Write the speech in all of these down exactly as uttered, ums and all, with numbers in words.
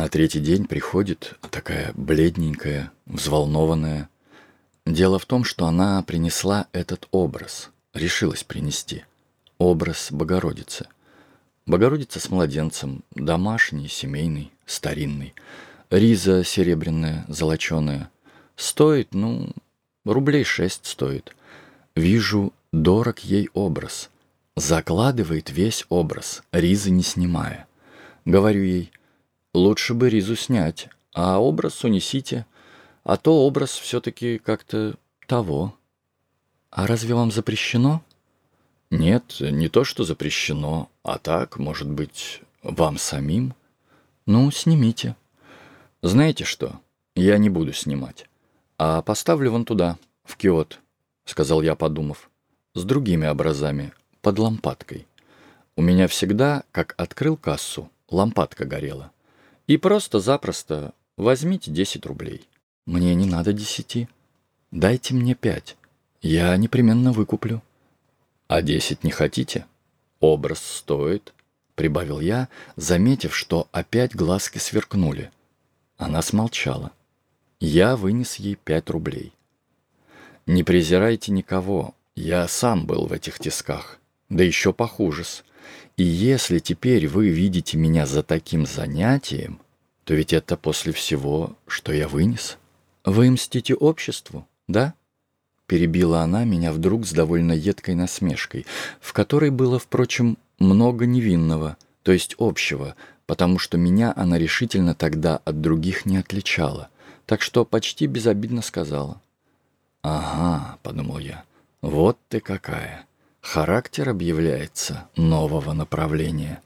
На третий день приходит такая бледненькая, взволнованная. Дело в том, что она принесла этот образ, решилась принести. Образ Богородицы. Богородица с младенцем, домашний, семейный, старинный. Риза серебряная, золоченая. Стоит, ну, рублей шесть стоит. Вижу, дорог ей образ. Закладывает весь образ, ризы не снимая. Говорю ей: лучше бы ризу снять, а образ унесите, а то образ все-таки как-то того. А разве вам запрещено? Нет, не то что запрещено, а так, может быть, вам самим? Ну, снимите. Знаете что, я не буду снимать, а поставлю вон туда, в киот, сказал я, подумав, с другими образами, под лампадкой. У меня всегда, как открыл кассу, лампадка горела. И просто-запросто возьмите десять рублей. Мне не надо десяти. Дайте мне пять. Я непременно выкуплю. А десять не хотите? Образ стоит, прибавил я, заметив, что опять глазки сверкнули. Она смолчала. Я вынес ей пять рублей. Не презирайте никого. Я сам был в этих тисках. Да еще похуже-с. И если теперь вы видите меня за таким занятием, то ведь это после всего, что я вынес. Вы мстите обществу, да? Перебила она меня вдруг с довольно едкой насмешкой, в которой было, впрочем, много невинного, то есть общего, потому что меня она решительно тогда от других не отличала, так что почти безобидно сказала. «Ага», — подумал я, — «вот ты какая! Характер объявляется нового направления.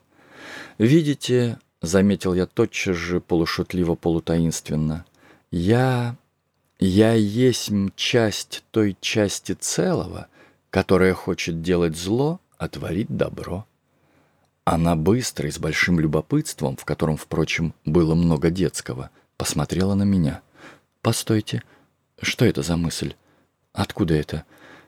Видите, — заметил я тотчас же полушутливо-полутаинственно, — я... я есмь часть той части целого, которая хочет делать зло, а творит добро». Она быстро и с большим любопытством, в котором, впрочем, было много детского, посмотрела на меня. «Постойте, что это за мысль? Откуда это?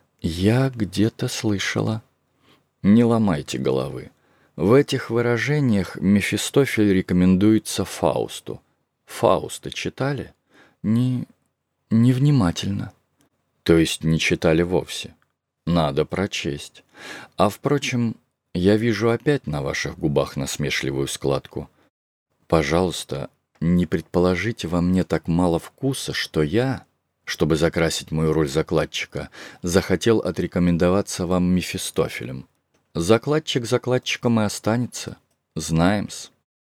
Я где-то слышала». Не ломайте головы. В этих выражениях Мефистофель рекомендуется Фаусту. Фауста читали? Не... невнимательно. То есть не читали вовсе? Надо прочесть. А, впрочем, я вижу опять на ваших губах насмешливую складку. Пожалуйста, не предположите во мне так мало вкуса, что я, чтобы закрасить мою роль закладчика, захотел отрекомендоваться вам Мефистофелем. Закладчик закладчиком и останется. Знаем-с.